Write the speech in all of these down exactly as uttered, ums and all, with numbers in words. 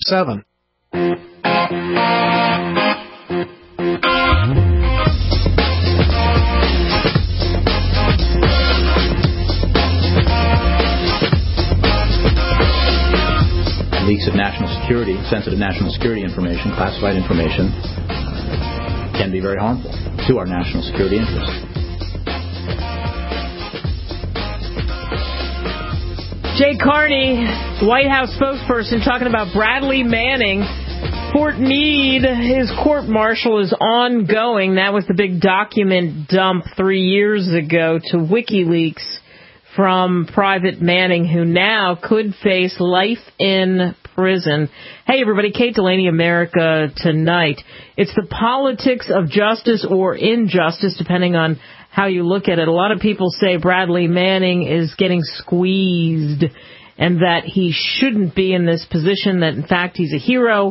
seven. Leaks of national security, sensitive national security information, classified information, can be very harmful to our national security interests. Jay Carney, White House spokesperson, talking about Bradley Manning. Fort Meade, his court-martial is ongoing. That was the big document dump three years ago to WikiLeaks from Private Manning, who now could face life in prison. Hey, everybody, Kate Delaney, America Tonight. It's the politics of justice or injustice, depending on how you look at it. A lot of people say Bradley Manning is getting squeezed and that he shouldn't be in this position, that, in fact, he's a hero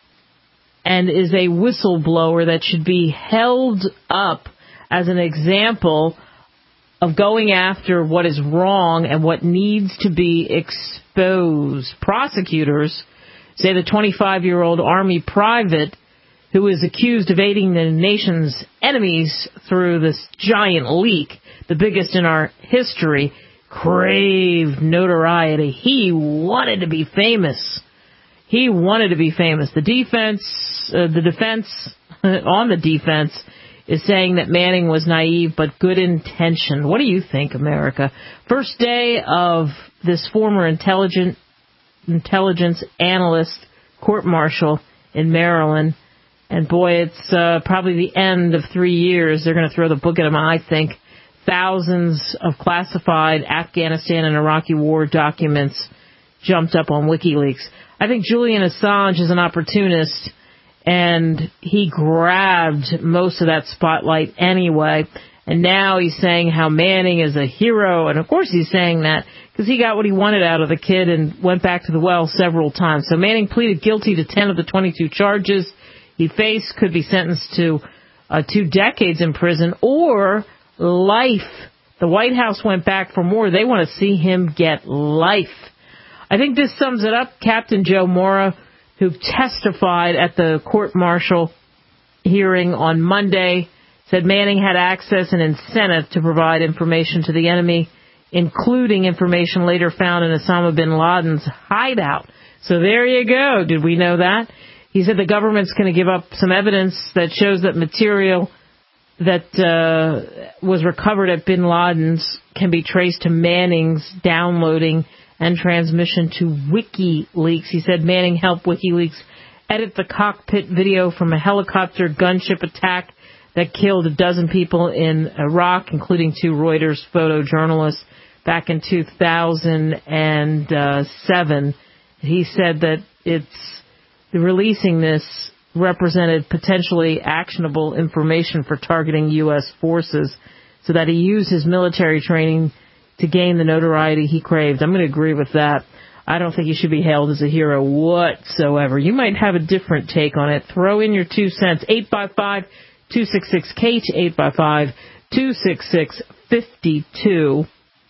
and is a whistleblower that should be held up as an example of going after what is wrong and what needs to be exposed. Prosecutors say the twenty-five-year-old Army private who is accused of aiding the nation's enemies through this giant leak, the biggest in our history, craved notoriety. He wanted to be famous. He wanted to be famous. The defense, uh, the defense on the defense is saying that Manning was naive but good intentioned. What do you think, America? First day of this former intelligent, intelligence analyst court-martial in Maryland. And, boy, it's uh, probably the end of three years. They're going to throw the book at him, I think. Thousands of classified Afghanistan and Iraqi war documents jumped up on WikiLeaks. I think Julian Assange is an opportunist, and he grabbed most of that spotlight anyway. And now he's saying how Manning is a hero. And, of course, he's saying that because he got what he wanted out of the kid and went back to the well several times. So Manning pleaded guilty to ten of the twenty-two charges he faced, could be sentenced to uh, two decades in prison or life. The White House went back for more. They want to see him get life. I think this sums it up. Captain Joe Mora, who testified at the court-martial hearing on Monday, said Manning had access and incentive to provide information to the enemy, including information later found in Osama bin Laden's hideout. So there you go. Did we know that? He said the government's going to give up some evidence that shows that material that uh, was recovered at bin Laden's can be traced to Manning's downloading and transmission to WikiLeaks. He said Manning helped WikiLeaks edit the cockpit video from a helicopter gunship attack that killed a dozen people in Iraq, including two Reuters photojournalists, back in two thousand seven. He said that it's releasing this represented potentially actionable information for targeting U S forces, so that he used his military training to gain the notoriety he craved. I'm going to agree with that. I don't think he should be hailed as a hero whatsoever. You might have a different take on it. Throw in your two cents. eight five five, two six six, K H, eight five five, two six six, five two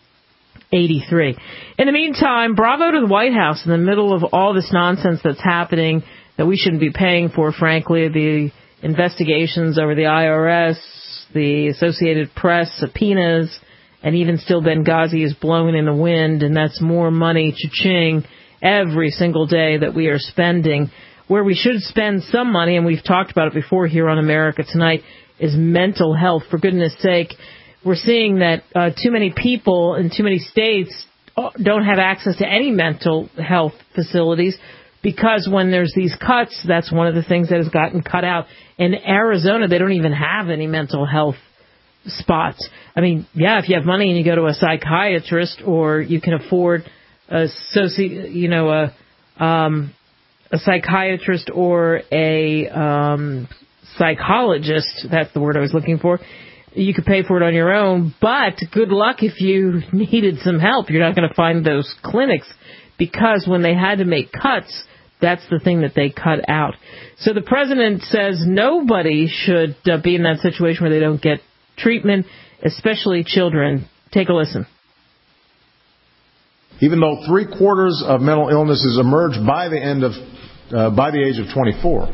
eight three. In the meantime, bravo to the White House in the middle of all this nonsense that's happening that we shouldn't be paying for, frankly, the investigations over the I R S, the Associated Press, subpoenas, and even still Benghazi is blowing in the wind, and that's more money, cha-ching, every single day that we are spending. Where we should spend some money, and we've talked about it before here on America Tonight, is mental health. For goodness sake, we're seeing that uh, too many people in too many states don't have access to any mental health facilities, because when there's these cuts, that's one of the things that has gotten cut out. In Arizona, they don't even have any mental health spots. I mean, yeah, if you have money and you go to a psychiatrist, or you can afford a soci, you know, a um, a psychiatrist or a um, psychologist. That's the word I was looking for. You could pay for it on your own, but good luck if you needed some help. You're not going to find those clinics, because when they had to make cuts, that's the thing that they cut out. So the president says nobody should uh, be in that situation where they don't get treatment, especially children. Take a listen. Even though three quarters of mental illnesses emerge by the end of uh, by the age of twenty-four.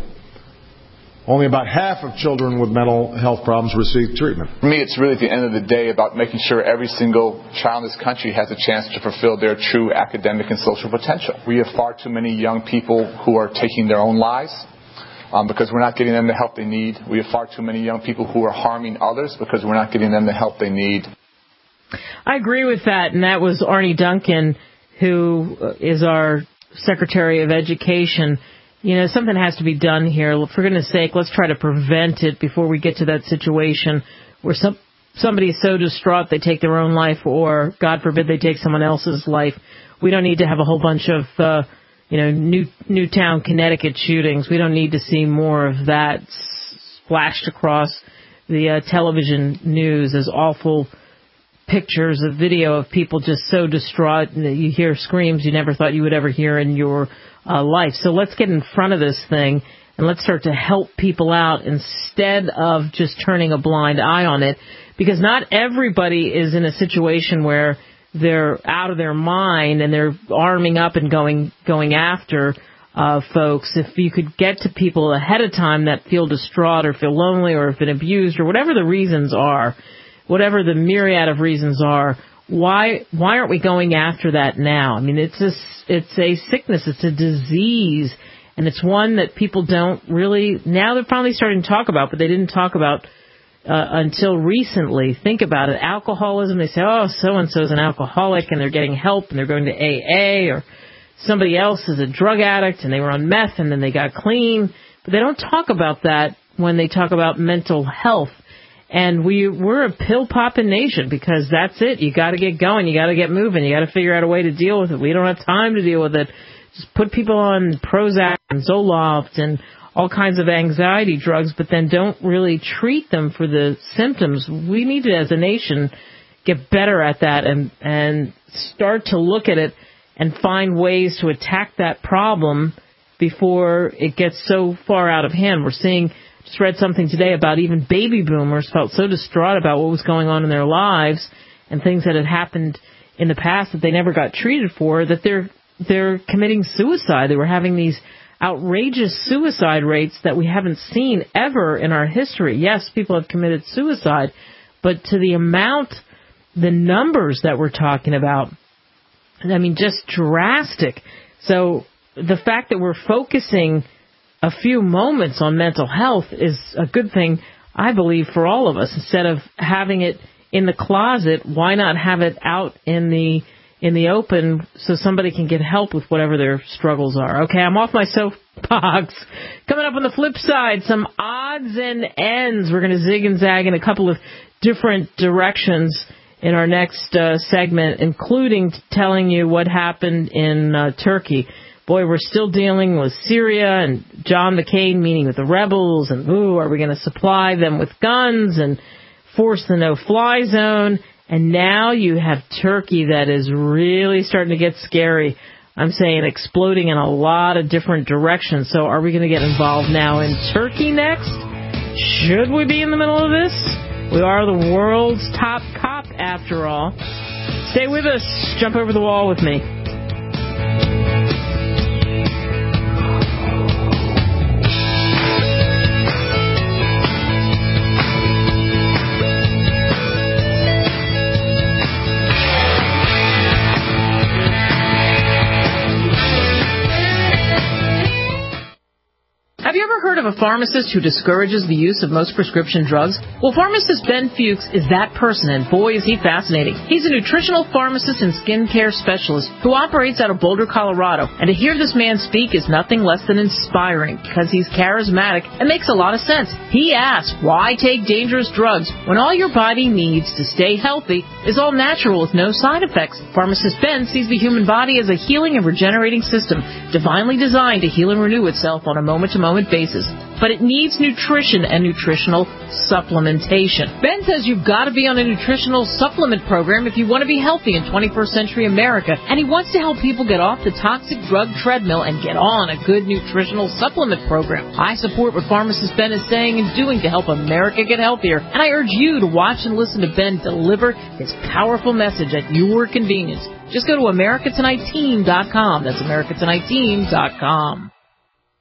Only about half of children with mental health problems receive treatment. For me, it's really at the end of the day about making sure every single child in this country has a chance to fulfill their true academic and social potential. We have far too many young people who are taking their own lives um, because we're not getting them the help they need. We have far too many young people who are harming others because we're not getting them the help they need. I agree with that, and that was Arne Duncan, who is our Secretary of Education. You know, something has to be done here. For goodness sake, let's try to prevent it before we get to that situation where some somebody is so distraught they take their own life, or, God forbid, they take someone else's life. We don't need to have a whole bunch of, uh, you know, New, Newtown, Connecticut shootings. We don't need to see more of that splashed across the uh, television news as awful pictures of video of people just so distraught that you hear screams you never thought you would ever hear in your uh, life. So let's get in front of this thing and let's start to help people out instead of just turning a blind eye on it, because not everybody is in a situation where they're out of their mind and they're arming up and going going after uh, folks. If you could get to people ahead of time that feel distraught or feel lonely or have been abused or whatever the reasons are, whatever the myriad of reasons are, why why aren't we going after that now? I mean, it's a, it's a sickness, it's a disease, and it's one that people don't really, now they're finally starting to talk about, but they didn't talk about uh, until recently. Think about it. Alcoholism, they say, oh, so-and-so's an alcoholic, and they're getting help, and they're going to A A, or somebody else is a drug addict, and they were on meth, and then they got clean. But they don't talk about that when they talk about mental health. And we, we're a pill-popping nation because that's it. You got to get going. You got to get moving. You got to figure out a way to deal with it. We don't have time to deal with it. Just put people on Prozac and Zoloft and all kinds of anxiety drugs, but then don't really treat them for the symptoms. We need to, as a nation, get better at that and, and start to look at it and find ways to attack that problem before it gets so far out of hand. We're seeing... Just read something today about even baby boomers felt so distraught about what was going on in their lives and things that had happened in the past that they never got treated for, that they're they're committing suicide. They were having these outrageous suicide rates that we haven't seen ever in our history. Yes, people have committed suicide, but to the amount, the numbers that we're talking about, I mean, just drastic. So the fact that we're focusing a few moments on mental health is a good thing, I believe, for all of us. Instead of having it in the closet, why not have it out in the in the open so somebody can get help with whatever their struggles are? Okay, I'm off my soapbox. Coming up on the flip side, some odds and ends. We're going to zig and zag in a couple of different directions in our next uh, segment, including telling you what happened in uh, Turkey. Boy, we're still dealing with Syria and John McCain meeting with the rebels, and ooh, are we going to supply them with guns and force the no-fly zone? And now you have Turkey that is really starting to get scary. I'm saying exploding in a lot of different directions. So are we going to get involved now in Turkey next? Should we be in the middle of this? We are the world's top cop, after all. Stay with us. Jump over the wall with me. Have you ever heard of a pharmacist who discourages the use of most prescription drugs? Well, pharmacist Ben Fuchs is that person, and boy, is he fascinating. He's a nutritional pharmacist and skincare specialist who operates out of Boulder, Colorado. And to hear this man speak is nothing less than inspiring because he's charismatic and makes a lot of sense. He asks, why take dangerous drugs when all your body needs to stay healthy is all natural with no side effects? Pharmacist Ben sees the human body as a healing and regenerating system, divinely designed to heal and renew itself on a moment-to-moment basis. But it needs nutrition and nutritional supplementation. Ben says you've got to be on a nutritional supplement program if you want to be healthy in twenty-first century America, and he wants to help people get off the toxic drug treadmill and get on a good nutritional supplement program. I support what pharmacist Ben is saying and doing to help America get healthier, and I urge you to watch and listen to Ben deliver his powerful message at your convenience. Just go to America Tonight Team dot com. That's America Tonight Team dot com.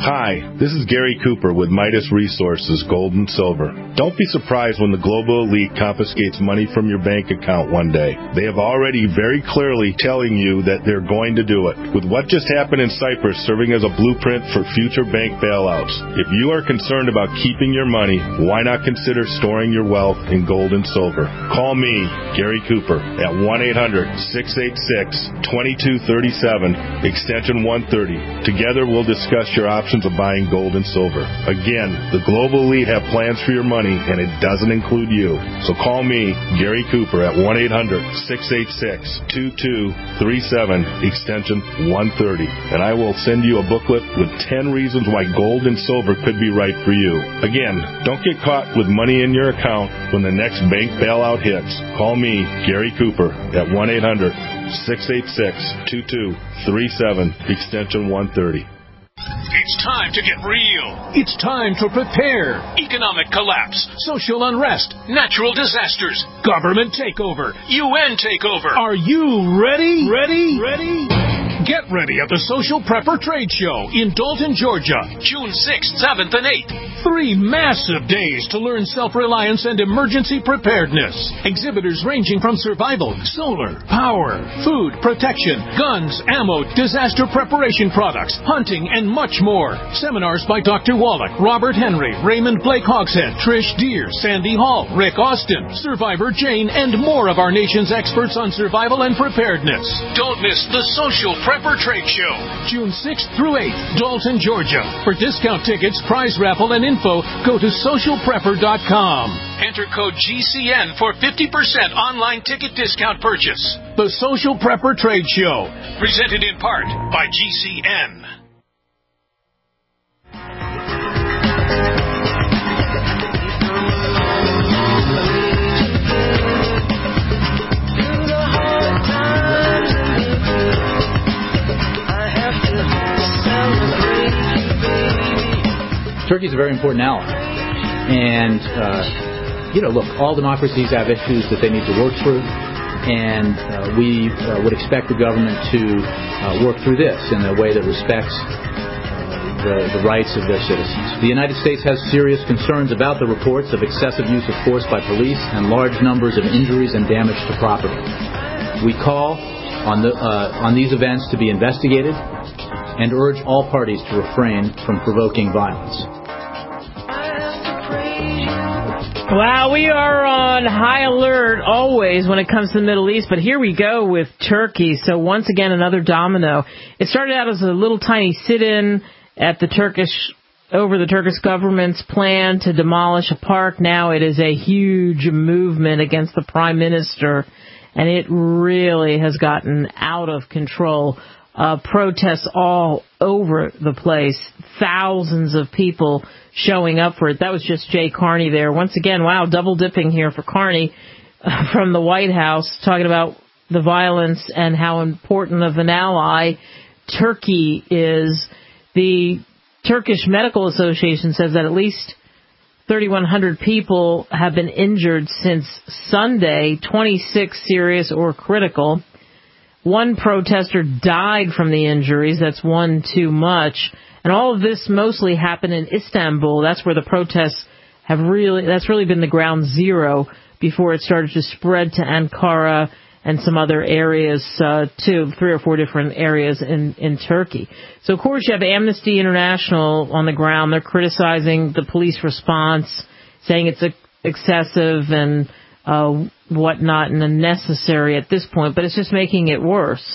Hi, this is Gary Cooper with Midas Resources, Gold and Silver. Don't be surprised when the global elite confiscates money from your bank account one day. They have already very clearly telling you that they're going to do it. With what just happened in Cyprus serving as a blueprint for future bank bailouts, if you are concerned about keeping your money, why not consider storing your wealth in gold and silver? Call me, Gary Cooper, at one eight hundred, six eight six, two two three seven, extension one thirty. Together we'll discuss your options of buying gold and silver. Again, the global elite have plans for your money, and it doesn't include you. So call me, Gary Cooper, at one eight hundred, six eight six, two two three seven, extension one thirty, and I will send you a booklet with ten reasons why gold and silver could be right for you. Again, don't get caught with money in your account when the next bank bailout hits. Call me, Gary Cooper, at one eight hundred, six eight six, two two three seven, extension one thirty. It's time to get real. It's time to prepare. Economic collapse, social unrest, natural disasters, government takeover, U N takeover. Are you ready? Ready? Ready? Get ready at the Social Prepper Trade Show in Dalton, Georgia, June sixth, seventh, and eighth. Three massive days to learn self-reliance and emergency preparedness. Exhibitors ranging from survival, solar, power, food, protection, guns, ammo, disaster preparation products, hunting, and much more. Seminars by Doctor Wallach, Robert Henry, Raymond Blake Hogshead, Trish Deere, Sandy Hall, Rick Austin, Survivor Jane, and more of our nation's experts on survival and preparedness. Don't miss the Social Prepper Trade Show, June sixth through eighth, Dalton, Georgia. For discount tickets, prize raffle, and info, go to social prepper dot com. Enter code G C N for fifty percent online ticket discount purchase. The Social Prepper Trade Show, presented in part by G C N. Turkey is a very important ally. And, uh, you know, look, all democracies have issues that they need to work through. And uh, we uh, would expect the government to uh, work through this in a way that respects uh, the, the rights of their citizens. The United States has serious concerns about the reports of excessive use of force by police and large numbers of injuries and damage to property. We call on, the, uh, on these events to be investigated and urge all parties to refrain from provoking violence. Wow, we are on high alert always when it comes to the Middle East, but here we go with Turkey. So once again, another domino. It started out as a little tiny sit-in at the Turkish, over the Turkish government's plan to demolish a park. Now it is a huge movement against the prime minister, and it really has gotten out of control. Uh, protests all over the place. Thousands of people showing up for it. That was just Jay Carney there. Once again, wow, double dipping here for Carney uh, from the White House, talking about the violence and how important of an ally Turkey is. The Turkish Medical Association says that at least thirty-one hundred people have been injured since Sunday, twenty-six serious or critical. One protester died from the injuries. That's one too much. And all of this mostly happened in Istanbul. That's where the protests have really, that's really been the ground zero before it started to spread to Ankara and some other areas, uh, too, three or four different areas in, in Turkey. So, of course, you have Amnesty International on the ground. They're criticizing the police response, saying it's excessive and uh, whatnot and unnecessary at this point, but it's just making it worse.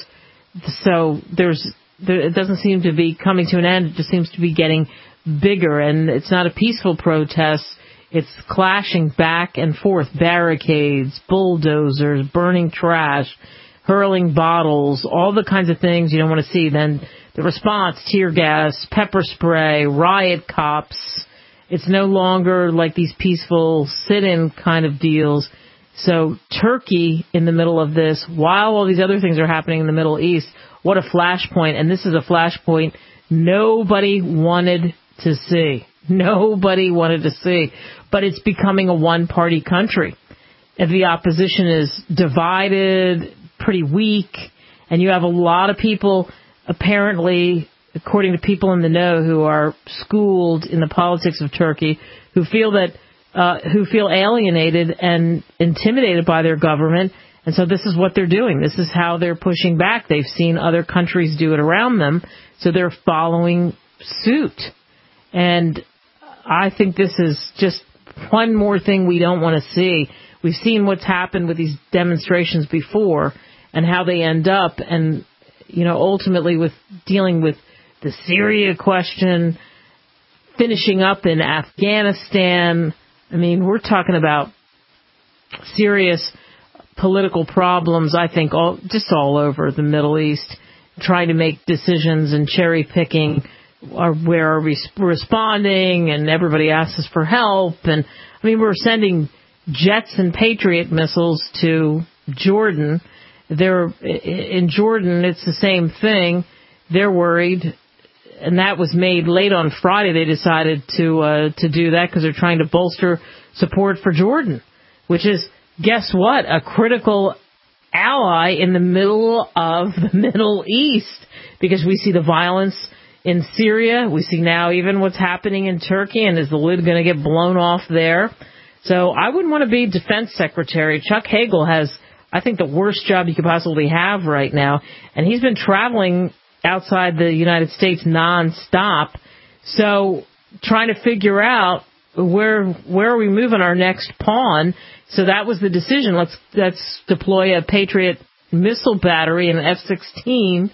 So there's, there, it doesn't seem to be coming to an end. It just seems to be getting bigger, and it's not a peaceful protest. It's clashing back and forth, barricades, bulldozers, burning trash, hurling bottles, all the kinds of things you don't want to see. Then the response, tear gas, pepper spray, riot cops. It's no longer like these peaceful sit-in kind of deals. So Turkey in the middle of this, while all these other things are happening in the Middle East, what a flashpoint. And this is a flashpoint nobody wanted to see. Nobody wanted to see. But it's becoming a one-party country. And the opposition is divided, pretty weak, and you have a lot of people apparently according to people in the know who are schooled in the politics of Turkey, who feel that uh, who feel alienated and intimidated by their government. And so this is what they're doing. This is how they're pushing back. They've seen other countries do it around them, so they're following suit. And I think this is just one more thing we don't want to see. We've seen what's happened with these demonstrations before and how they end up, and, you know, ultimately with dealing with the Syria question, finishing up in Afghanistan. I mean, we're talking about serious political problems, I think, all just all over the Middle East, trying to make decisions and cherry-picking or where are we responding, and everybody asks us for help. And, I mean, we're sending jets and Patriot missiles to Jordan. They're in Jordan, it's the same thing. They're worried, and that was made late on Friday. They decided to uh, to do that because they're trying to bolster support for Jordan, which is, guess what, a critical ally in the middle of the Middle East, because we see the violence in Syria. We see now even what's happening in Turkey, and is the lid going to get blown off there? So I wouldn't want to be defense secretary. Chuck Hagel has, I think, the worst job you could possibly have right now, and he's been traveling outside the United States nonstop. So trying to figure out where where are we moving our next pawn. So that was the decision. Let's let's deploy a Patriot missile battery and an F sixteen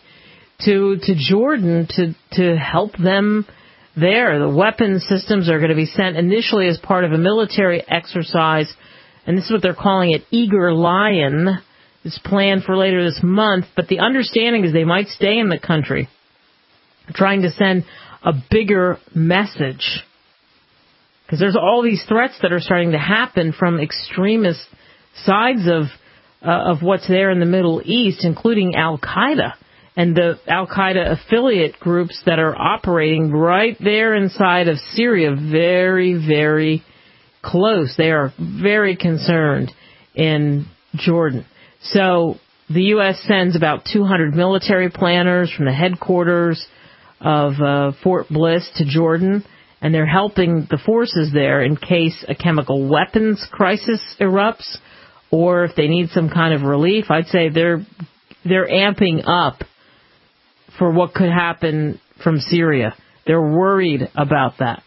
to to Jordan to to help them there. The weapon systems are going to be sent initially as part of a military exercise, and this is what they're calling it, Eager Lion. It's planned for later this month, but the understanding is they might stay in the country, trying to send a bigger message. Because there's all these threats that are starting to happen from extremist sides of uh, of what's there in the Middle East, including Al-Qaeda and the Al-Qaeda affiliate groups that are operating right there inside of Syria, very, very close. They are very concerned in Jordan. So the U S sends about two hundred military planners from the headquarters of uh, Fort Bliss to Jordan, and they're helping the forces there in case a chemical weapons crisis erupts, or if they need some kind of relief. I'd say they're they're amping up for what could happen from Syria. They're worried about that.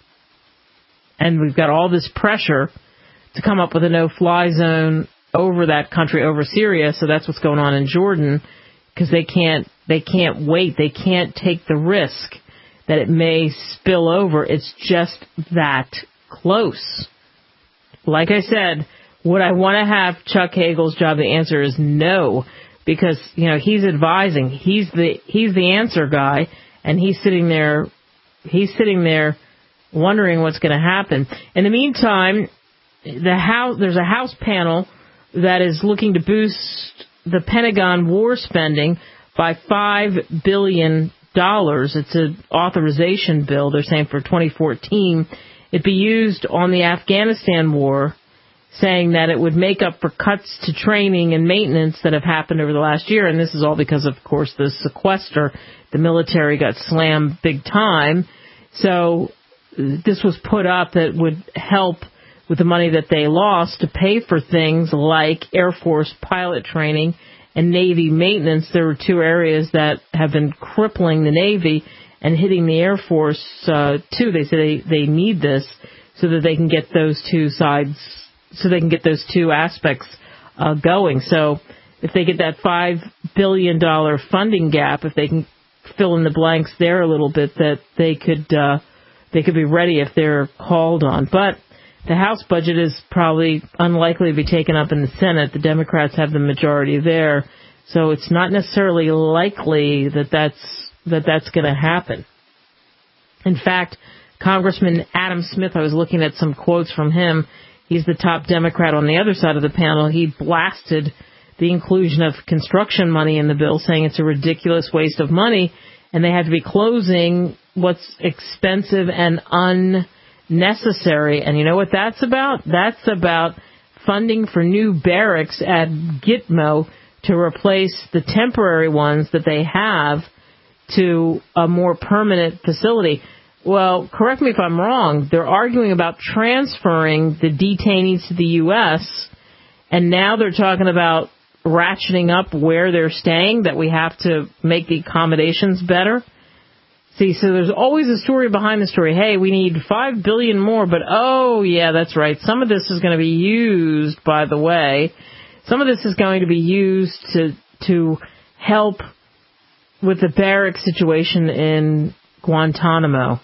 And we've got all this pressure to come up with a no-fly zone over that country, over Syria, so that's what's going on in Jordan, because they can't they can't wait. They can't take the risk that it may spill over. It's just that close. Like I said, would I want to have Chuck Hagel's job? The answer is no, because, you know, he's advising. He's the he's the answer guy, and he's sitting there he's sitting there wondering what's going to happen. In the meantime, the house there's a House panel that is looking to boost the Pentagon war spending by five billion dollars. It's an authorization bill, they're saying, for twenty fourteen. It'd be used on the Afghanistan war, saying that it would make up for cuts to training and maintenance that have happened over the last year. And this is all because, of course, the sequester. The military got slammed big time. So this was put up that would help with the money that they lost to pay for things like Air Force pilot training and Navy maintenance. There were two areas that have been crippling the Navy and hitting the Air Force, uh, too. They say they, they need this so that they can get those two sides, so they can get those two aspects uh, going. So if they get that five billion dollars funding gap, if they can fill in the blanks there a little bit, that they could, uh, they could be ready if they're called on. But the House budget is probably unlikely to be taken up in the Senate. The Democrats have the majority there, so it's not necessarily likely that that's that that's going to happen. In fact, Congressman Adam Smith, I was looking at some quotes from him. He's the top Democrat on the other side of the panel. He blasted the inclusion of construction money in the bill, saying it's a ridiculous waste of money, and they have to be closing what's expensive and un necessary. And you know what that's about? That's about funding for new barracks at Gitmo to replace the temporary ones that they have to a more permanent facility. Well, correct me if I'm wrong. They're arguing about transferring the detainees to the U S, and now they're talking about ratcheting up where they're staying, that we have to make the accommodations better. See, so there's always a story behind the story. Hey, we need five billion dollars more, but oh, yeah, that's right. Some of this is going to be used, by the way. Some of this is going to be used to to help with the barrack situation in Guantanamo.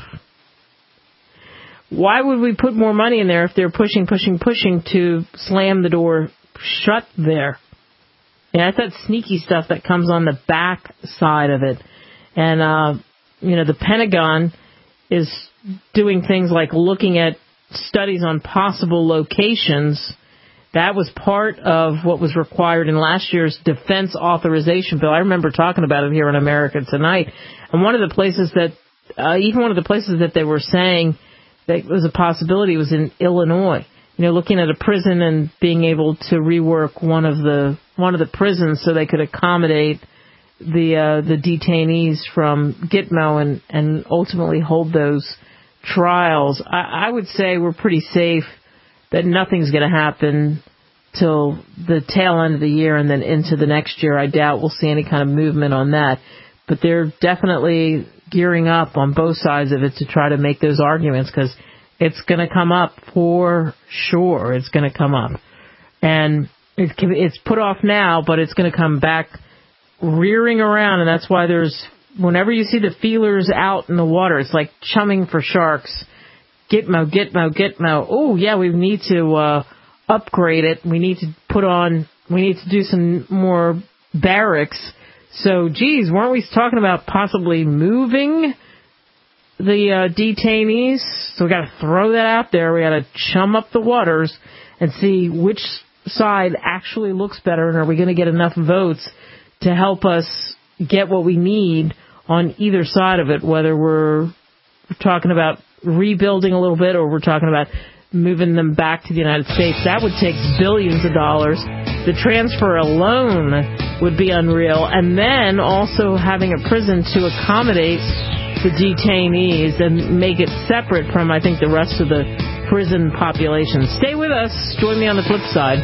Why would we put more money in there if they're pushing, pushing, pushing to slam the door shut there? Yeah, that's that sneaky stuff that comes on the back side of it. And, uh, you know, the Pentagon is doing things like looking at studies on possible locations. That was part of what was required in last year's defense authorization bill. I remember talking about it here in America Tonight. And one of the places that, uh, even one of the places that they were saying that was a possibility was in Illinois. You know, looking at a prison and being able to rework one of the one of the prisons so they could accommodate the uh, the detainees from Gitmo and, and ultimately hold those trials. I, I would say we're pretty safe that nothing's going to happen till the tail end of the year and then into the next year. I doubt we'll see any kind of movement on that. But they're definitely gearing up on both sides of it to try to make those arguments, because it's going to come up for sure. It's going to come up. And it, it's put off now, but it's going to come back rearing around, and that's why there's, whenever you see the feelers out in the water, it's like chumming for sharks. Gitmo, Gitmo, Gitmo. Oh, yeah, we need to uh, upgrade it. We need to put on, we need to do some more barracks. So, geez, weren't we talking about possibly moving the uh, detainees? So we got to throw that out there. We got to chum up the waters and see which side actually looks better, and are we going to get enough votes to help us get what we need on either side of it, whether we're talking about rebuilding a little bit or we're talking about moving them back to the United States. That would take billions of dollars. The transfer alone would be unreal. And then also having a prison to accommodate the detainees and make it separate from, I think, the rest of the prison population. Stay with us. Join me on the flip side.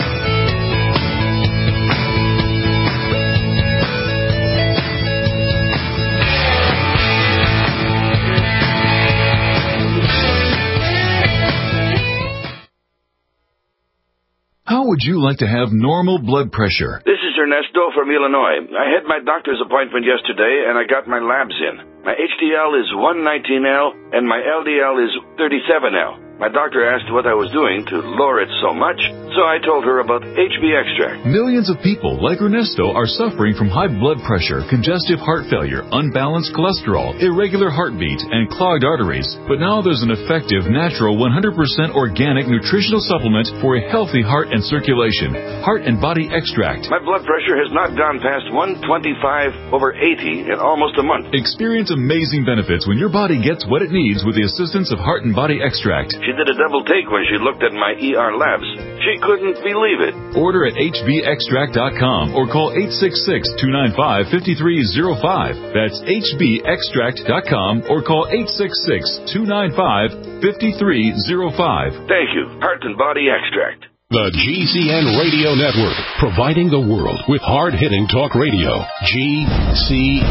How would you like to have normal blood pressure? This is Ernesto from Illinois. I had my doctor's appointment yesterday, and I got my labs in. My H D L is one nineteen L, and my L D L is thirty-seven L. My doctor asked what I was doing to lower it so much, so I told her about H B Extract. Millions of people like Ernesto are suffering from high blood pressure, congestive heart failure, unbalanced cholesterol, irregular heartbeat, and clogged arteries. But now there's an effective, natural, one hundred percent organic nutritional supplement for a healthy heart and circulation. Heart and Body Extract. My blood pressure has not gone past one twenty-five over eighty in almost a month. Experience amazing benefits when your body gets what it needs with the assistance of Heart and Body Extract. She did a double take when she looked at my E R labs. She couldn't believe it. Order at H B extract dot com or call eight six six, two nine five, five three zero five. That's H B extract dot com or call eight six six, two nine five, five three zero five. Thank you. Heart and Body Extract. The G C N Radio Network, providing the world with hard-hitting talk radio. G C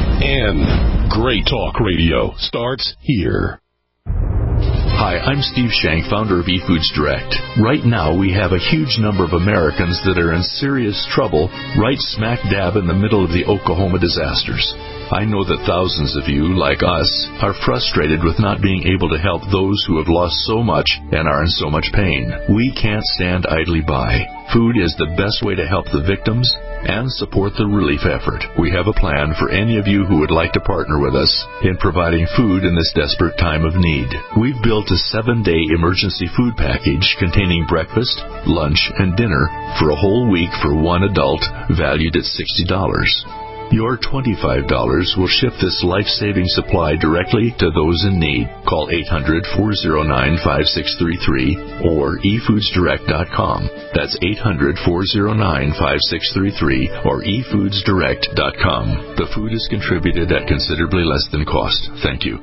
N. Great talk radio starts here. Hi, I'm Steve Shank, founder of eFoods Direct. Right now, we have a huge number of Americans that are in serious trouble right smack dab in the middle of the Oklahoma disasters. I know that thousands of you, like us, are frustrated with not being able to help those who have lost so much and are in so much pain. We can't stand idly by. Food is the best way to help the victims and support the relief effort. We have a plan for any of you who would like to partner with us in providing food in this desperate time of need. We've built a seven-day emergency food package containing breakfast, lunch, and dinner for a whole week for one adult, valued at sixty dollars. Your twenty-five dollars will ship this life-saving supply directly to those in need. Call eight hundred, four oh nine, five six three three or e foods direct dot com. That's eight hundred, four oh nine, five six three three or e foods direct dot com. The food is contributed at considerably less than cost. Thank you.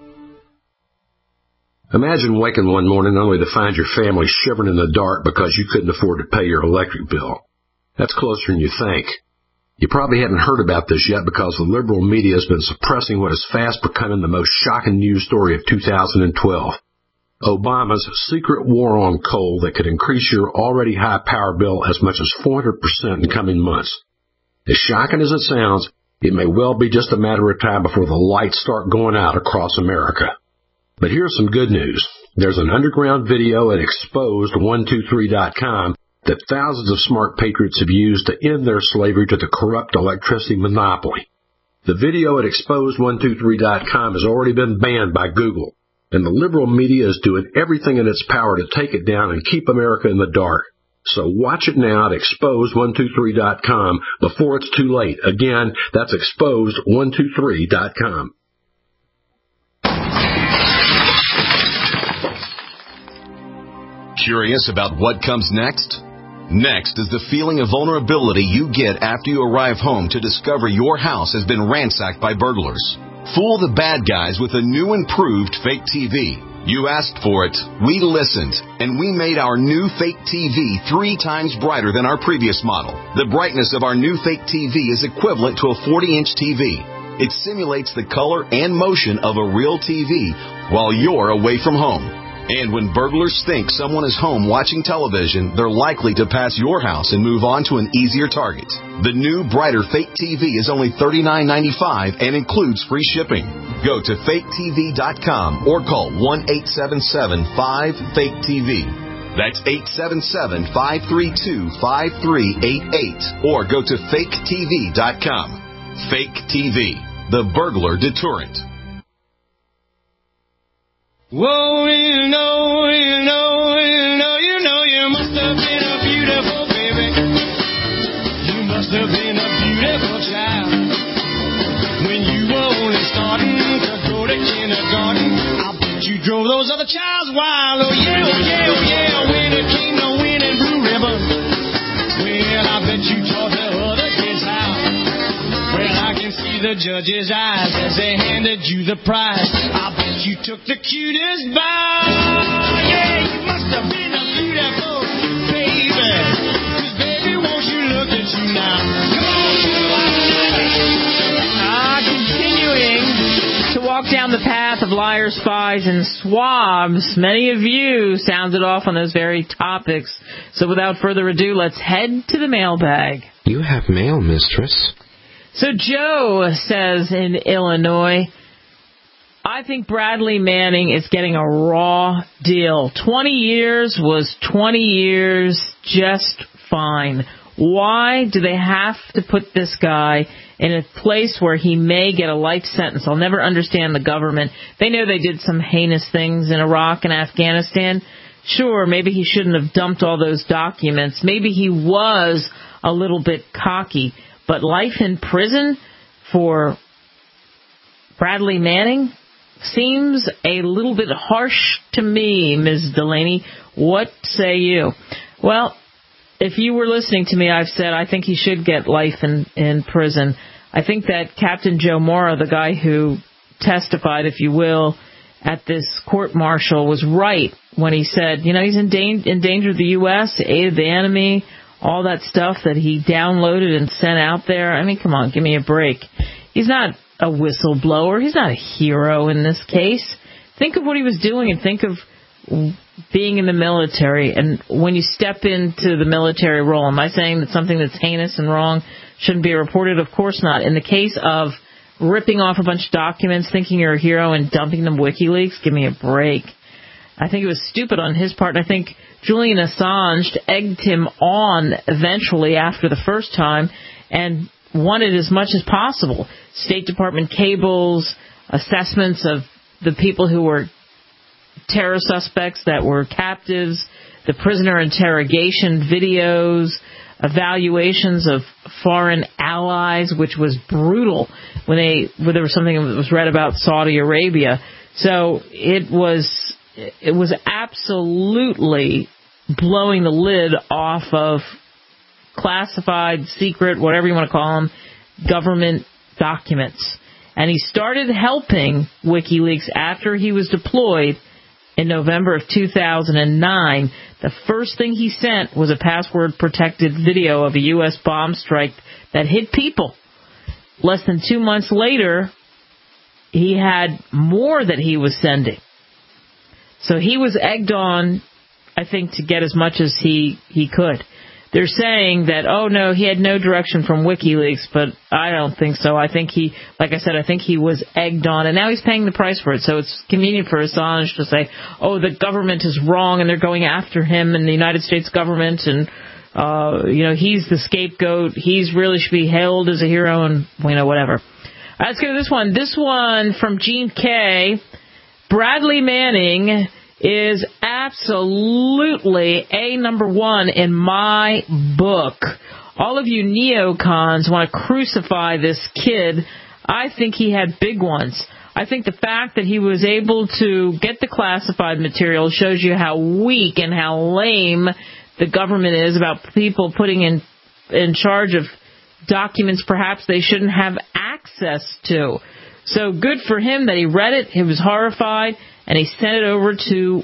Imagine waking one morning only to find your family shivering in the dark because you couldn't afford to pay your electric bill. That's closer than you think. You probably haven't heard about this yet because the liberal media has been suppressing what is fast becoming the most shocking news story of two thousand twelve. Obama's secret war on coal that could increase your already high power bill as much as four hundred percent in coming months. As shocking as it sounds, it may well be just a matter of time before the lights start going out across America. But here's some good news. There's an underground video at exposed one two three dot com that thousands of smart patriots have used to end their slavery to the corrupt electricity monopoly. The video at exposed one two three dot com has already been banned by Google, and the liberal media is doing everything in its power to take it down and keep America in the dark. So watch it now at exposed one two three dot com before it's too late. Again, that's exposed one two three dot com. Curious about what comes next? Next is the feeling of vulnerability you get after you arrive home to discover your house has been ransacked by burglars. Fool the bad guys with a new improved fake T V. You asked for it, we listened, and we made our new fake T V three times brighter than our previous model. The brightness of our new fake T V is equivalent to a forty-inch T V. It simulates the color and motion of a real T V while you're away from home. And when burglars think someone is home watching television, they're likely to pass your house and move on to an easier target. The new, brighter fake T V is only thirty-nine ninety-five and includes free shipping. Go to fake T V dot com or call one eight seven seven, five, fake T V. That's eight seven seven, five three two, five three eight eight or go to fake T V dot com. Fake T V, the burglar deterrent. Whoa, you know, you know, you know, you know, you must have been a beautiful baby. You must have been a beautiful child. When you were only starting to go to kindergarten, I bet you drove those other childs wild. Oh yeah, oh yeah, oh yeah, when it came to winning blue ribbon. Well, I bet you taught the other kids how. Well, I can see the judge's eyes as they handed you the prize. I bet you took the cutest bow. Yeah, you must have been a beautiful baby. 'Cause baby, won't you look at you now? Come on, Ah, continuing to walk down the path of liars, spies, and swabs. Many of you sounded off on those very topics. So without further ado, let's head to the mailbag. You have mail, mistress. So Joe says in Illinois, I think Bradley Manning is getting a raw deal. twenty years was twenty years just fine. Why do they have to put this guy in a place where he may get a life sentence? I'll never understand the government. They know they did some heinous things in Iraq and Afghanistan. Sure, maybe he shouldn't have dumped all those documents. Maybe he was a little bit cocky. But life in prison for Bradley Manning seems a little bit harsh to me, Miz Delaney. What say you? Well, if you were listening to me, I've said I think he should get life in, in prison. I think that Captain Joe Mora, the guy who testified, if you will, at this court-martial, was right when he said, you know, he's endangered the U S, aided the enemy, all that stuff that he downloaded and sent out there. I mean, come on, give me a break. He's not a whistleblower. He's not a hero in this case. Think of what he was doing and think of being in the military. And when you step into the military role, am I saying that something that's heinous and wrong shouldn't be reported? Of course not. In the case of ripping off a bunch of documents, thinking you're a hero and dumping them WikiLeaks, give me a break. I think it was stupid on his part. And I think Julian Assange egged him on eventually after the first time and wanted as much as possible. State Department cables, assessments of the people who were terror suspects that were captives, the prisoner interrogation videos, evaluations of foreign allies, which was brutal when they when there was something that was read about Saudi Arabia. So it was it was absolutely blowing the lid off of classified, secret, whatever you want to call them, government documents. And he started helping WikiLeaks after he was deployed in November of two thousand nine. The first thing he sent was a password-protected video of a U S bomb strike that hit people. Less than two months later, he had more that he was sending. So he was egged on, I think, to get as much as he, he could. They're saying that, oh, no, he had no direction from WikiLeaks, but I don't think so. I think he, like I said, I think he was egged on, and now he's paying the price for it. So it's convenient for Assange to say, oh, the government is wrong, and they're going after him and the United States government, and, uh, you know, he's the scapegoat. He's really should be hailed as a hero, and, you know, whatever. All right, let's go to this one. This one from Gene K. Bradley Manning is absolutely a number one in my book. All of you neocons want to crucify this kid. I think he had big ones. I think the fact that he was able to get the classified material shows you how weak and how lame the government is about people putting in in charge of documents perhaps they shouldn't have access to. So good for him that he read it. He was horrified. And he sent it over to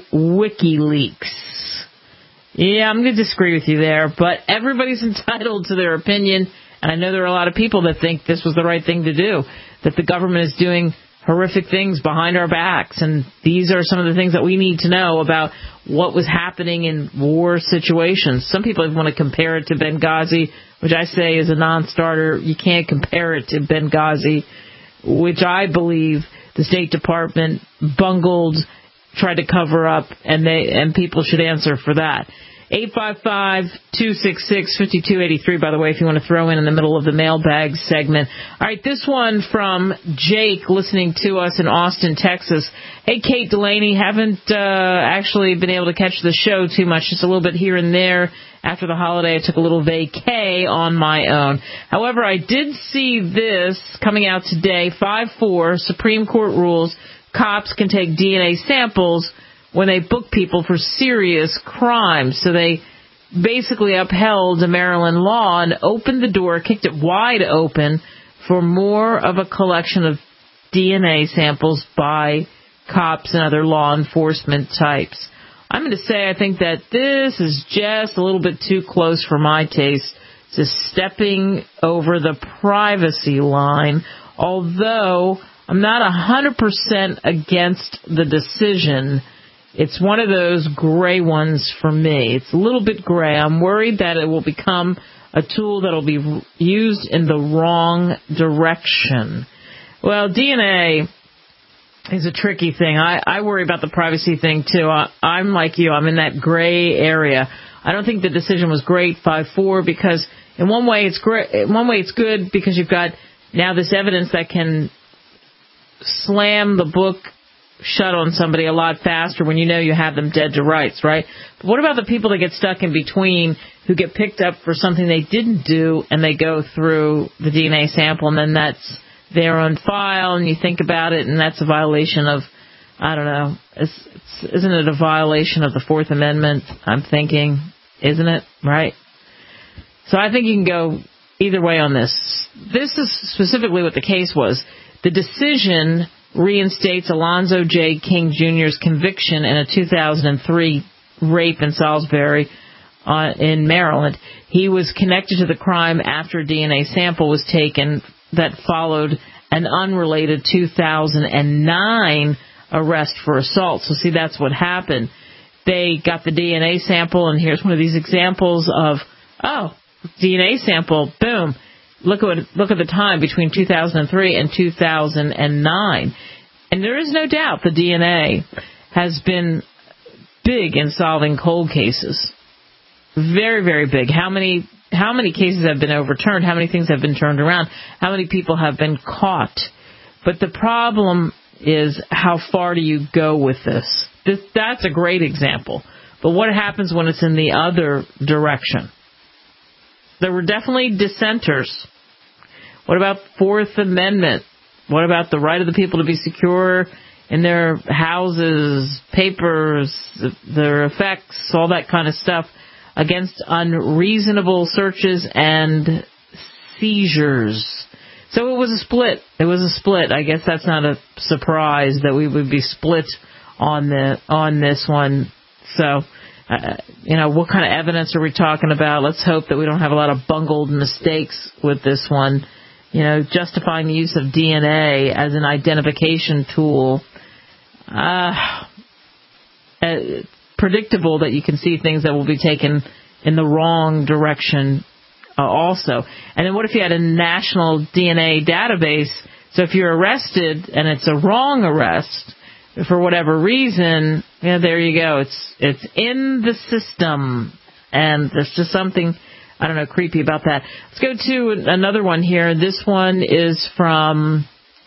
WikiLeaks. Yeah, I'm going to disagree with you there, but everybody's entitled to their opinion, and I know there are a lot of people that think this was the right thing to do, that the government is doing horrific things behind our backs, and these are some of the things that we need to know about what was happening in war situations. Some people want to compare it to Benghazi, which I say is a non-starter. You can't compare it to Benghazi, which I believe the State Department bungled, tried to cover up, and they and people should answer for that. eight five five, two six six, five two eight three, by the way, if you want to throw in in the middle of the mailbag segment. All right, this one from Jake, listening to us in Austin, Texas. Hey, Kate Delaney, haven't uh, actually been able to catch the show too much, just a little bit here and there. After the holiday, I took a little vacay on my own. However, I did see this coming out today, five four, Supreme Court rules, cops can take D N A samples when they book people for serious crimes. So they basically upheld the Maryland law and opened the door, kicked it wide open for more of a collection of D N A samples by cops and other law enforcement types. I'm going to say I think that this is just a little bit too close for my taste, just stepping over the privacy line, although I'm not one hundred percent against the decision. It's one of those gray ones for me. It's a little bit gray. I'm worried that it will become a tool that will be used in the wrong direction. Well, D N A is a tricky thing. I, I worry about the privacy thing, too. I, I'm like you. I'm in that gray area. I don't think the decision was great, five four, because in one way it's great. In one way it's good because you've got now this evidence that can slam the book shut on somebody a lot faster when you know you have them dead to rights, right? But what about the people that get stuck in between who get picked up for something they didn't do and they go through the D N A sample and then that's there on file and you think about it and that's a violation of, I don't know, it's, it's, isn't it a violation of the Fourth Amendment? I'm thinking, isn't it? Right? So I think you can go either way on this. This is specifically what the case was. The decision reinstates Alonzo J. King Junior's conviction in a two thousand three rape in Salisbury uh, in Maryland. He was connected to the crime after a D N A sample was taken that followed an unrelated two thousand nine arrest for assault. So see, that's what happened. They got the D N A sample, and here's one of these examples of, oh, D N A sample, boom. Look at look at the time between two thousand three and two thousand nine. And there is no doubt the D N A has been big in solving cold cases. Very, very big. How many how many cases have been overturned? How many things have been turned around? How many people have been caught? But the problem is, how far do you go with this? this that's a great example. But what happens when it's in the other direction? There were definitely dissenters. What about Fourth Amendment? What about the right of the people to be secure in their houses, papers, their effects, all that kind of stuff against unreasonable searches and seizures? So it was a split. It was a split. I guess that's not a surprise that we would be split on the on this one. So, uh, you know, what kind of evidence are we talking about? Let's hope that we don't have a lot of bungled mistakes with this one. You know, justifying the use of D N A as an identification tool. Uh, uh, predictable that you can see things that will be taken in the wrong direction uh, also. And then what if you had a national D N A database? So if you're arrested and it's a wrong arrest for whatever reason, yeah, there you go. It's it's in the system, and there's just something, I don't know, creepy about that. Let's go to another one here. This one is from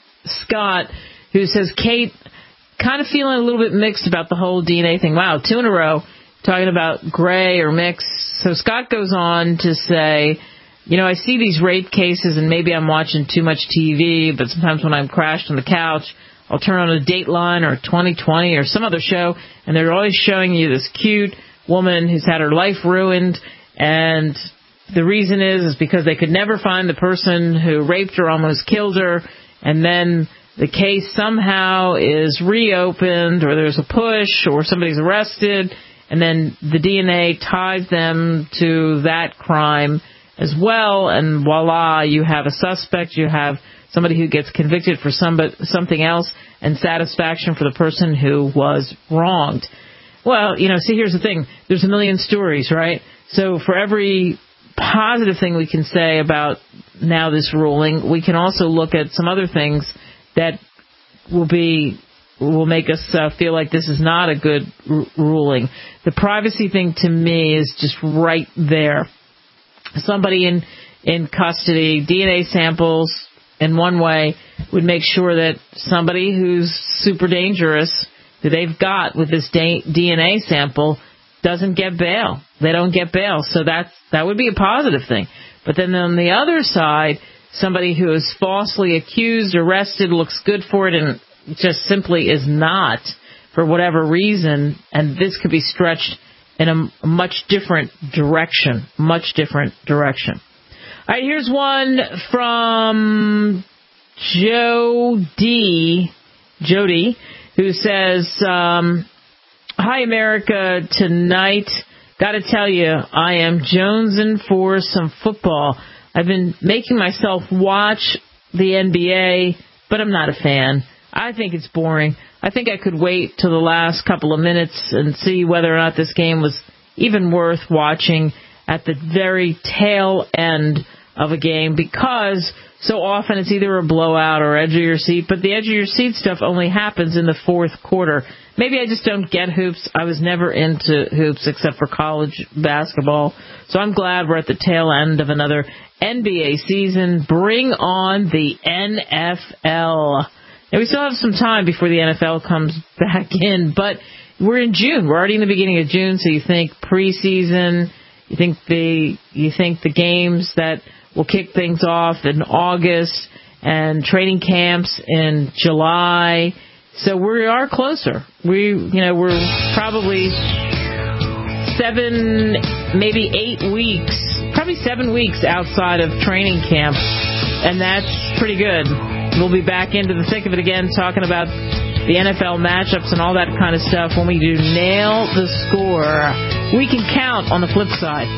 Scott, who says, Kate, kind of feeling a little bit mixed about the whole D N A thing. Wow, two in a row talking about gray or mixed. So Scott goes on to say, you know, I see these rape cases and maybe I'm watching too much T V, but sometimes when I'm crashed on the couch, I'll turn on a Dateline or twenty twenty or some other show, and they're always showing you this cute woman who's had her life ruined, and the reason is is because they could never find the person who raped her, almost killed her, and then the case somehow is reopened, or there's a push, or somebody's arrested, and then the D N A ties them to that crime as well, and voila, you have a suspect, you have somebody who gets convicted for somebody, something else, and satisfaction for the person who was wronged. Well, you know, see, here's the thing. There's a million stories, right? So for every positive thing we can say about now this ruling, we can also look at some other things that will be will make us uh, feel like this is not a good r- ruling. The privacy thing to me is just right there. Somebody in in custody, D N A samples in one way would make sure that somebody who's super dangerous, who they've got with this D N A sample, doesn't get bail. They don't get bail. So that's, that would be a positive thing. But then on the other side, somebody who is falsely accused, arrested, looks good for it, and just simply is not for whatever reason, and this could be stretched in a much different direction, much different direction. All right, here's one from Joe D. Jody, who says, um, hi, America, tonight. Got to tell you, I am jonesing for some football. I've been making myself watch the N B A, but I'm not a fan. I think it's boring. I think I could wait till the last couple of minutes and see whether or not this game was even worth watching at the very tail end of a game, because so often it's either a blowout or edge of your seat, but the edge of your seat stuff only happens in the fourth quarter. Maybe I just don't get hoops. I was never into hoops except for college basketball, so I'm glad we're at the tail end of another N B A season. Bring on the N F L. Now, we still have some time before the N F L comes back in, but we're in June. We're already in the beginning of June, so you think preseason, you think the you think the games that will kick things off in August, and training camps in July. So we are closer. We, you know, we're probably seven, maybe eight weeks, probably seven weeks outside of training camp, and that's pretty good. We'll be back into the thick of it again, talking about the N F L matchups and all that kind of stuff when we do Nail the Score. We can count on the flip side.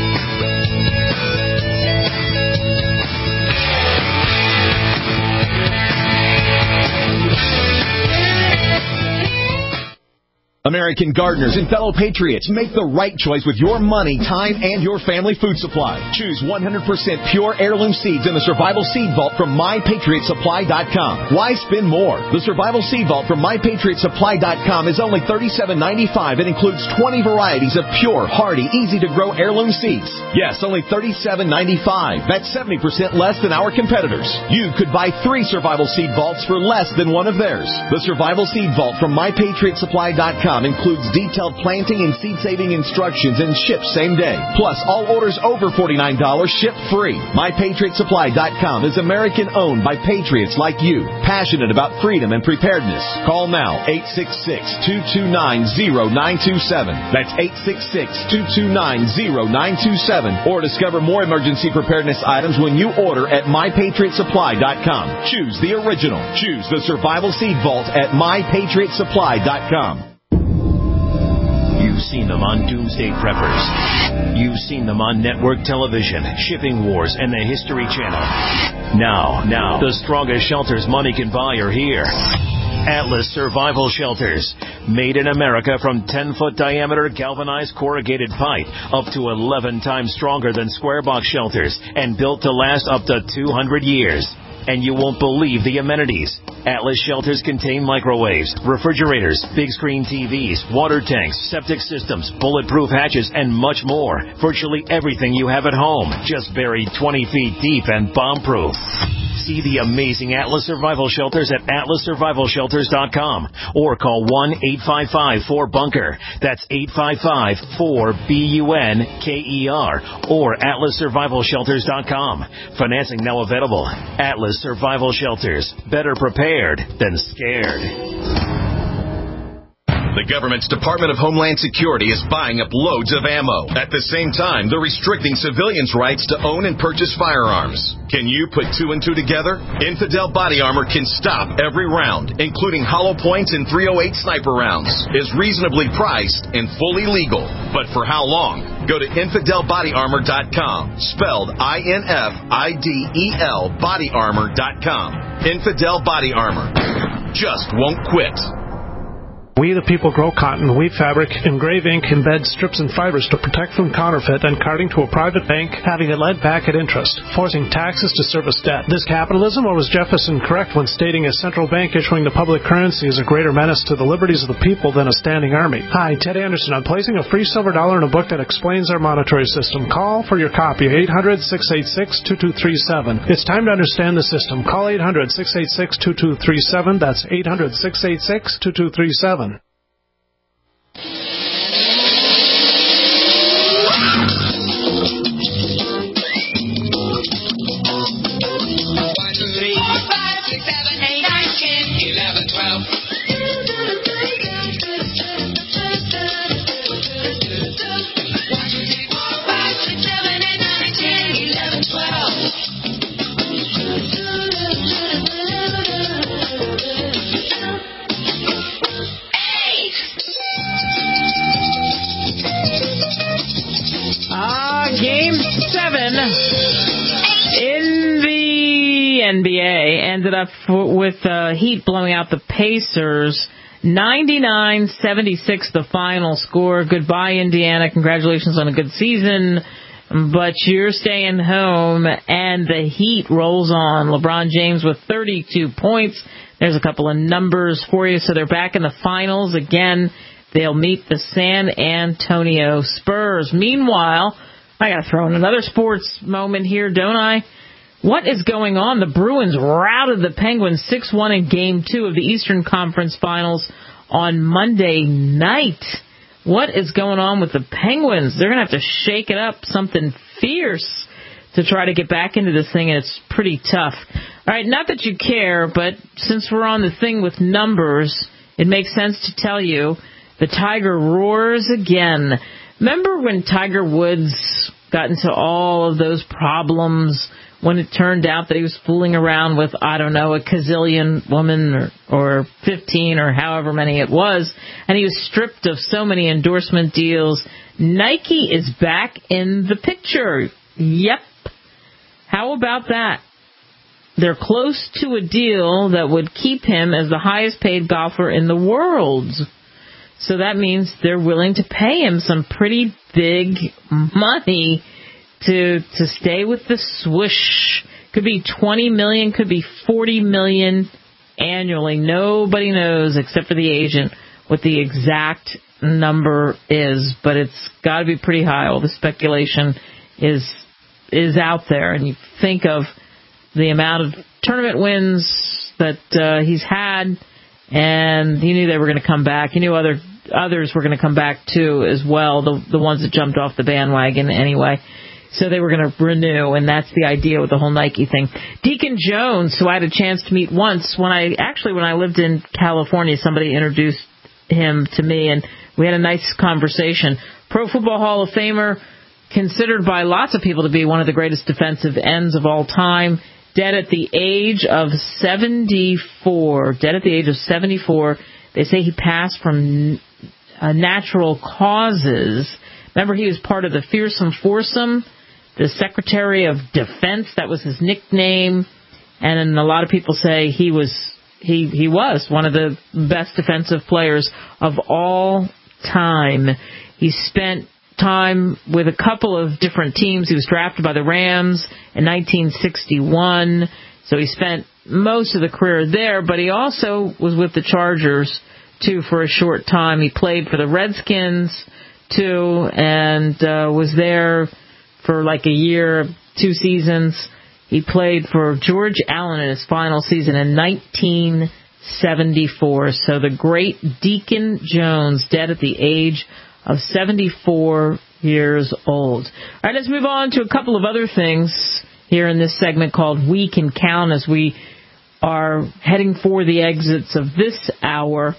American gardeners and fellow patriots, make the right choice with your money, time, and your family food supply. Choose one hundred percent pure heirloom seeds in the Survival Seed Vault from my patriot supply dot com. Why spend more? The Survival Seed Vault from my patriot supply dot com is only thirty-seven ninety-five and includes twenty varieties of pure, hardy, easy-to-grow heirloom seeds. Yes, only thirty-seven ninety-five. That's seventy percent less than our competitors. You could buy three Survival Seed Vaults for less than one of theirs. The Survival Seed Vault from my patriot supply dot com com includes detailed planting and seed-saving instructions and ships same day. Plus, all orders over forty-nine dollars ship free. my patriot supply dot com is American-owned by patriots like you, passionate about freedom and preparedness. Call now, eight six six, two two nine, zero nine two seven. That's eight six six, two two nine, zero nine two seven. Or discover more emergency preparedness items when you order at my patriot supply dot com. Choose the original. Choose the Survival Seed Vault at my patriot supply dot com. You've seen them on Doomsday Preppers. You've seen them on network television, Shipping Wars, and the History Channel. Now, now, the strongest shelters money can buy are here. Atlas Survival Shelters. Made in America from ten-foot diameter galvanized corrugated pipe, up to eleven times stronger than square box shelters, and built to last up to two hundred years. And you won't believe the amenities. Atlas shelters contain microwaves, refrigerators, big screen T Vs, water tanks, septic systems, bulletproof hatches, and much more. Virtually everything you have at home, just buried twenty feet deep and bomb-proof. See the amazing Atlas Survival Shelters at atlas survival shelters dot com or call one eight five five four bunker. That's eight five five four B U N K E R or atlas survival shelters dot com. Financing now available. Atlas Survival Shelters. Better prepared than scared. The government's Department of Homeland Security is buying up loads of ammo. At the same time, they're restricting civilians' rights to own and purchase firearms. Can you put two and two together? Infidel Body Armor can stop every round, including hollow points and three oh eight sniper rounds. Is reasonably priced and fully legal. But for how long? Go to infidel body armor dot com, spelled I N F I D E L body armor dot com. Infidel Body Armor. Just won't quit. We the people grow cotton, weave fabric, engrave ink, embed strips and fibers to protect from counterfeit and carting to a private bank having it led back at interest, forcing taxes to service debt. This capitalism, or was Jefferson correct when stating a central bank issuing the public currency is a greater menace to the liberties of the people than a standing army? Hi, Ted Anderson. I'm placing a free silver dollar in a book that explains our monetary system. Call for your copy, eight hundred, six eight six, two two three seven. It's time to understand the system. Call eight hundred, six eight six, two two three seven. That's eight hundred, six eight six, two two three seven. N B A ended up for, with uh, Heat blowing out the Pacers. ninety-nine seventy-six the final score. Goodbye, Indiana. Congratulations on a good season. But you're staying home, and the Heat rolls on. LeBron James with thirty-two points. There's a couple of numbers for you. So they're back in the finals. Again, they'll meet the San Antonio Spurs. Meanwhile, I got to throw in another sports moment here, don't I? What is going on? The Bruins routed the Penguins six one in Game two of the Eastern Conference Finals on Monday night. What is going on with the Penguins? They're going to have to shake it up, something fierce, to try to get back into this thing, and it's pretty tough. All right, not that you care, but since we're on the thing with numbers, it makes sense to tell you the Tiger roars again. Remember when Tiger Woods got into all of those problems when it turned out that he was fooling around with, I don't know, a gazillion women or, or fifteen or however many it was, and he was stripped of so many endorsement deals? Nike is back in the picture. Yep. How about that? They're close to a deal that would keep him as the highest paid golfer in the world. So that means they're willing to pay him some pretty big money to to stay with the swoosh. Could be twenty million dollars, could be forty million dollars annually. Nobody knows except for the agent what the exact number is, but it's got to be pretty high. All the speculation is is out there, and you think of the amount of tournament wins that uh, he's had, and he knew they were going to come back. He knew other others were going to come back too as well, the the ones that jumped off the bandwagon anyway. So they were going to renew, and that's the idea with the whole Nike thing. Deacon Jones, who I had a chance to meet once, when I actually when I lived in California, somebody introduced him to me, and we had a nice conversation. Pro Football Hall of Famer, considered by lots of people to be one of the greatest defensive ends of all time, dead at the age of seventy-four. Dead at the age of seventy-four. They say he passed from uh, natural causes. Remember, he was part of the Fearsome Foursome, the Secretary of Defense. That was his nickname. And a lot of people say he was he he was one of the best defensive players of all time. He spent time with a couple of different teams. He was drafted by the Rams in nineteen sixty-one, so he spent most of the career there, but he also was with the Chargers, too, for a short time. He played for the Redskins, too, and uh, was there for like a year, two seasons. He played for George Allen in his final season in nineteen seventy-four. So the great Deacon Jones, dead at the age of seventy-four years old. All right, let's move on to a couple of other things here in this segment called We Can Count as we are heading for the exits of this hour.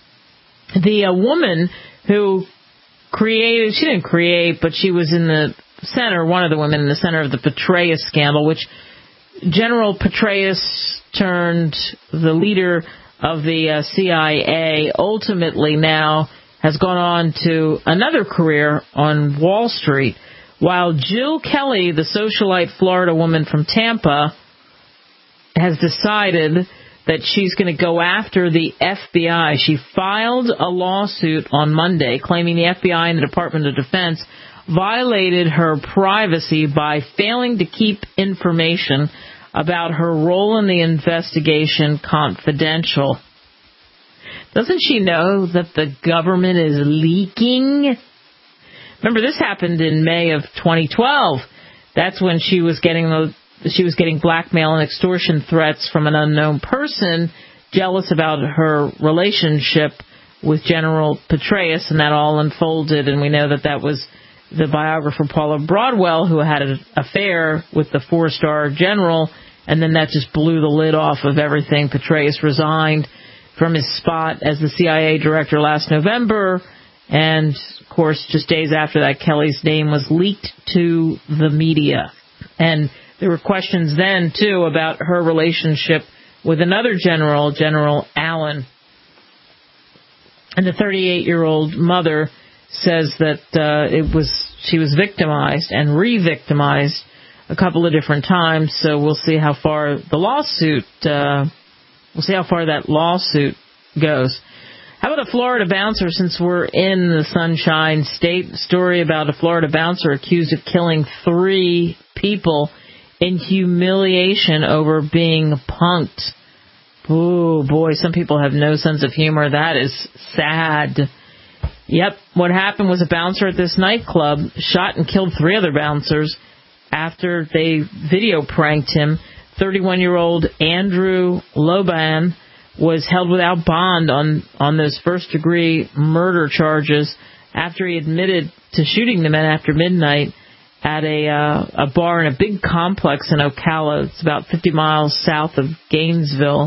The uh, woman who created, she didn't create, but she was in the center, one of the women in the center of the Petraeus scandal, which General Petraeus turned the leader of the uh, C I A, ultimately now has gone on to another career on Wall Street, while Jill Kelly, the socialite Florida woman from Tampa, has decided that she's going to go after the F B I. She filed a lawsuit on Monday claiming the F B I and the Department of Defense violated her privacy by failing to keep information about her role in the investigation confidential. Doesn't she know that the government is leaking? Remember, this happened in May of twenty twelve. That's when she was getting the she was getting blackmail and extortion threats from an unknown person, jealous about her relationship with General Petraeus, and that all unfolded. And we know that that was the biographer Paula Broadwell who had an affair with the four-star general, and then that just blew the lid off of everything. Petraeus resigned from his spot as the C I A director last November, and, of course, just days after that, Kelly's name was leaked to the media. And there were questions then, too, about her relationship with another general, General Allen. And the thirty-eight-year-old mother says that uh, it was she was victimized and re-victimized a couple of different times. So we'll see how far the lawsuit, uh, we'll see how far that lawsuit goes. How about a Florida bouncer, since we're in the Sunshine State? Story about a Florida bouncer accused of killing three people in humiliation over being punked. Oh, boy, some people have no sense of humor. That is sad. Yep, what happened was a bouncer at this nightclub shot and killed three other bouncers after they video pranked him. thirty-one-year-old Andrew Loban was held without bond on, on those first-degree murder charges after he admitted to shooting the men after midnight at a uh, a bar in a big complex in Ocala. It's about fifty miles south of Gainesville.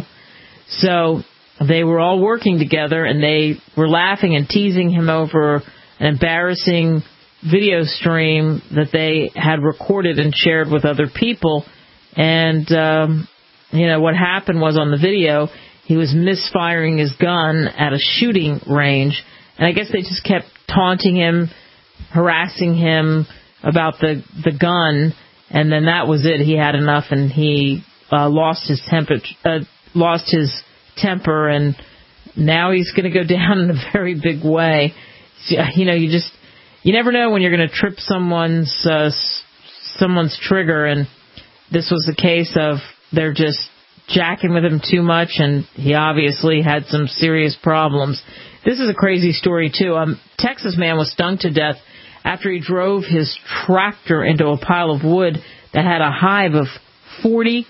So they were all working together, and they were laughing and teasing him over an embarrassing video stream that they had recorded and shared with other people. And, um, you know, what happened was on the video, he was misfiring his gun at a shooting range. And I guess they just kept taunting him, harassing him about the, the gun. And then that was it. He had enough, and he uh, lost his temper, uh, lost his temper, and now he's going to go down in a very big way. You know, you just, you never know when you're going to trip someone's, uh, someone's trigger, and this was the case of they're just jacking with him too much, and he obviously had some serious problems. This is a crazy story, too. A um, Texas man was stung to death after he drove his tractor into a pile of wood that had a hive of forty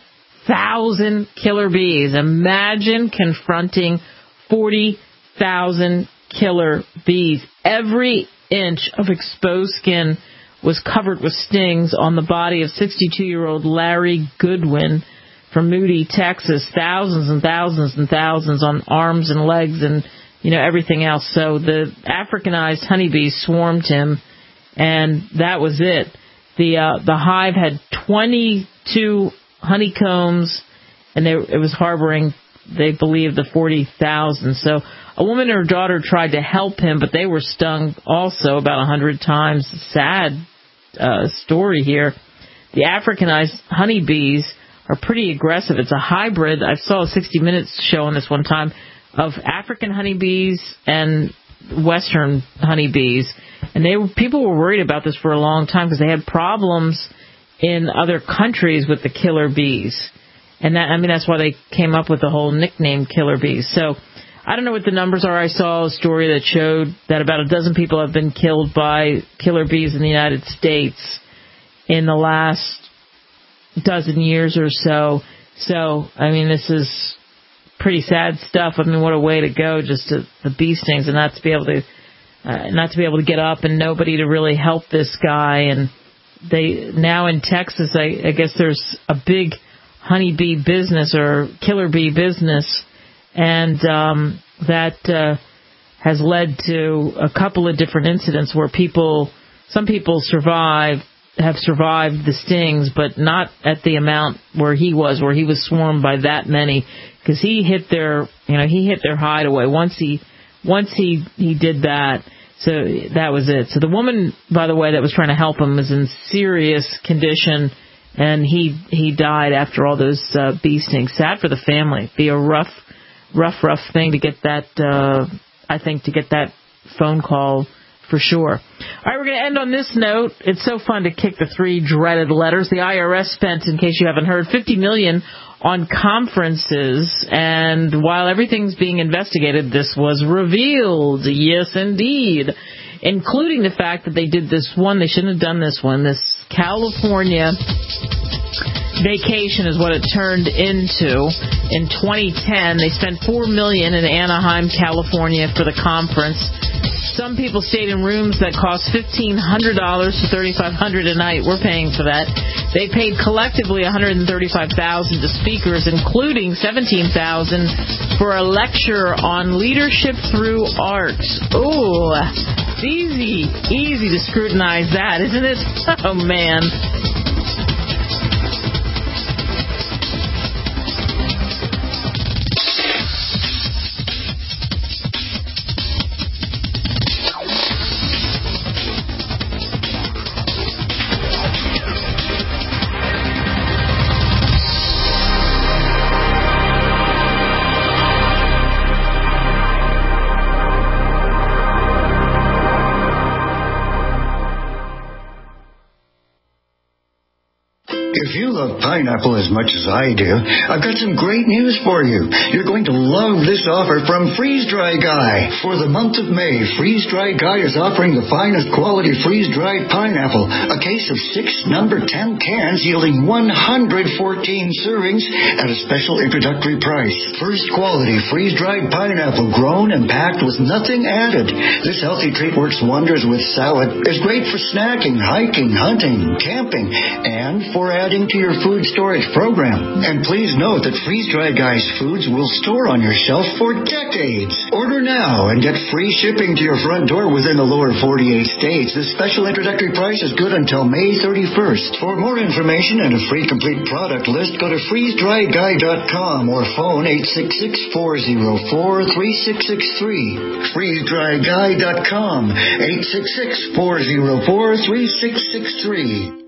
thousand killer bees. Imagine confronting forty thousand killer bees. Every inch of exposed skin was covered with stings on the body of sixty-two-year-old Larry Goodwin from Moody, Texas. Thousands and thousands and thousands on arms and legs and, you know, everything else. So the Africanized honeybees swarmed him, and that was it. The uh, the hive had twenty-two honeycombs, and they, it was harboring, they believe, the forty thousand. So a woman and her daughter tried to help him, but they were stung also about one hundred times. Sad uh, story here. The Africanized honeybees are pretty aggressive. It's a hybrid. I saw a sixty minutes show on this one time of African honeybees and Western honeybees. And they people were worried about this for a long time because they had problems in other countries with the killer bees. And that, I mean, that's why they came up with the whole nickname killer bees. So I don't know what the numbers are. I saw a story that showed that about a dozen people have been killed by killer bees in the United States in the last dozen years or so. So, I mean, this is pretty sad stuff. I mean, what a way to go, just to the bee stings, and not to be able to, uh, not to be able to get up, and nobody to really help this guy. And they now in Texas, I, I guess there's a big honeybee business or killer bee business, and um, that uh, has led to a couple of different incidents where people, some people survive, have survived the stings, but not at the amount where he was, where he was swarmed by that many, because he hit their, you know, he hit their hideaway. Once he, once he, he did that, so that was it. So the woman, by the way, that was trying to help him was in serious condition, and he, he died after all those uh, bee stings. Sad for the family. It'd be a rough, rough, rough thing to get that, uh, I think, to get that phone call for sure. All right, we're going to end on this note. It's so fun to kick the three dreaded letters. The I R S spent, in case you haven't heard, fifty million dollars on conferences, and while everything's being investigated, this was revealed. Yes, indeed. Including the fact that they did this one, they shouldn't have done this one, this California vacation is what it turned into. In twenty ten, they spent four million dollars in Anaheim, California for the conference. Some people stayed in rooms that cost fifteen hundred dollars to thirty-five hundred dollars a night. We're paying for that. They paid collectively one hundred thirty-five thousand dollars to speakers, including seventeen thousand dollars for a lecture on leadership through art. Ooh, it's easy, easy to scrutinize that, isn't it? Oh, man. If you love pineapple as much as I do, I've got some great news for you. You're going to love this offer from Freeze Dry Guy. For the month of May, Freeze Dry Guy is offering the finest quality freeze-dried pineapple, a case of six number ten cans yielding one hundred fourteen servings at a special introductory price. First quality freeze-dried pineapple grown and packed with nothing added. This healthy treat works wonders with salad, is great for snacking, hiking, hunting, camping, and for adding to your food storage program. And please note that Freeze Dry Guy's foods will store on your shelf for decades. Order now and get free shipping to your front door within the lower forty-eight states. This special introductory price is good until May thirty-first. For more information and a free complete product list, go to freeze dry guy dot com or phone eight six six, four zero four, three six six three. freeze dry guy dot com, eight six six, four zero four, three six six three.